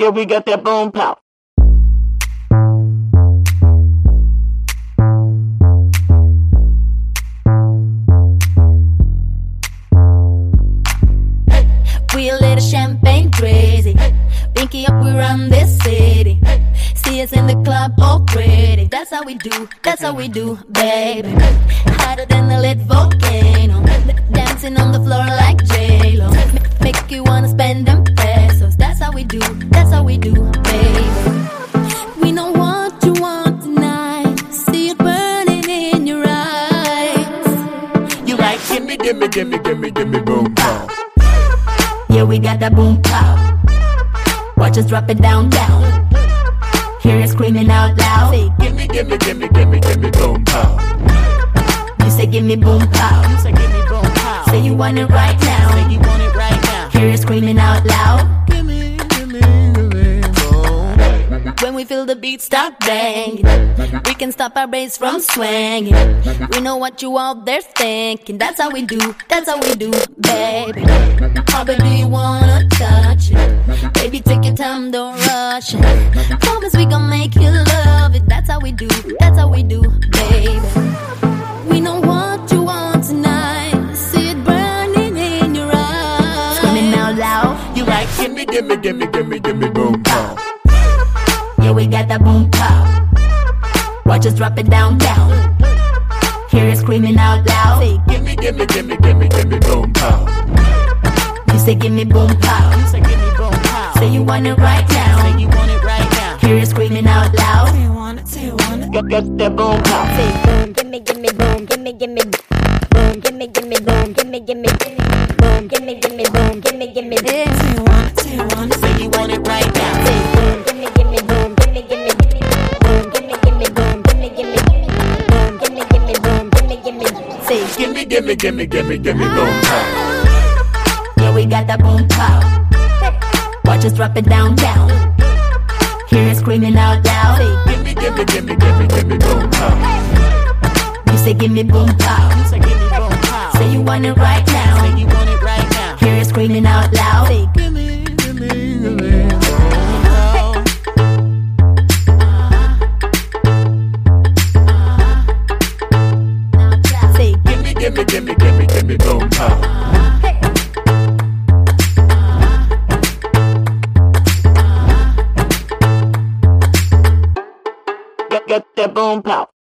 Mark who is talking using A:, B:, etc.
A: Yeah, we got that boom pow.
B: We a little champagne crazy. Pinky up, we run this city. See us in the club all pretty. That's how we do, that's how we do, baby. Hotter than a lit volcano. Dancing on the floor like J-Lo. Make you wanna spend them pesos. That's how we do, that's how we do, baby. We know what you want tonight. See it burning in your eyes.
A: You like gimme, gimme, gimme, gimme, gimme, boom pow.
B: Yeah, we got that boom pow. Watch us drop it down, down. Hear you screaming out loud. Say,
A: gimme, gimme, gimme, gimme, gimme, boom pow.
B: You say give me boom pow.
A: You say gimme boom pow.
B: Say you want it right now.
A: Say you want it right now.
B: Hear you screaming out loud.
A: Gimme, gimme, gimme, boom.
B: When we feel the beat start banging, we can stop our brains from swinging. We know what you out there thinking. That's how we do, that's how we do, baby. How bad do you wanna touch it? Baby, take your time, don't rush it. Promise we gon' make you love it. That's how we do, that's how we do, baby. We know what you want tonight. See it burning in your eyes. Screaming out loud.
A: You like gimme, gimme, gimme, gimme, gimme, boom pow.
B: Yeah, we got that boom pow. Watch us drop it down, down. Hear you screaming out loud. Say,
A: gimme, gimme, gimme, gimme, gimme, boom pow.
B: you say give me boom pow.
A: You say gimme boom pow.
B: Say you want it right now.
A: Say you want it right now.
B: Hear you screaming out loud.
A: Say you want it, say you want it. Got that boom pow.
C: Say boom, gimme, gimme, boom, gimme, gimme, boom, gimme, gimme, boom, gimme, gimme, boom, gimme, gimme, boom, gimme, gimme.
A: Say you want it, say you want it. Say you want it right now.
C: Say boom, gimme, gimme, boom, gimme, gimme, boom, gimme, gimme, boom, gimme, gimme, boom, gimme, gimme, boom, gimme, gimme.
B: Say,
A: Gimme, gimme, gimme, gimme, gimme, boom pow.
B: yeah, we got that boom pow. Watch us drop it down, down. Hear you screaming out loud. Say,
A: Gimme, gimme, gimme, gimme, gimme, boom pow.
B: you say give me boom pow.
A: You say gimme boom pow.
B: Say you want it right now.
A: Say you want it right now.
B: Hear you screaming out loud. Say,
A: Gimme, gimme, gimme, boom pow.
B: say,
A: Gimme, gimme, gimme, gimme, gimme, boom pow. Got that boom pow.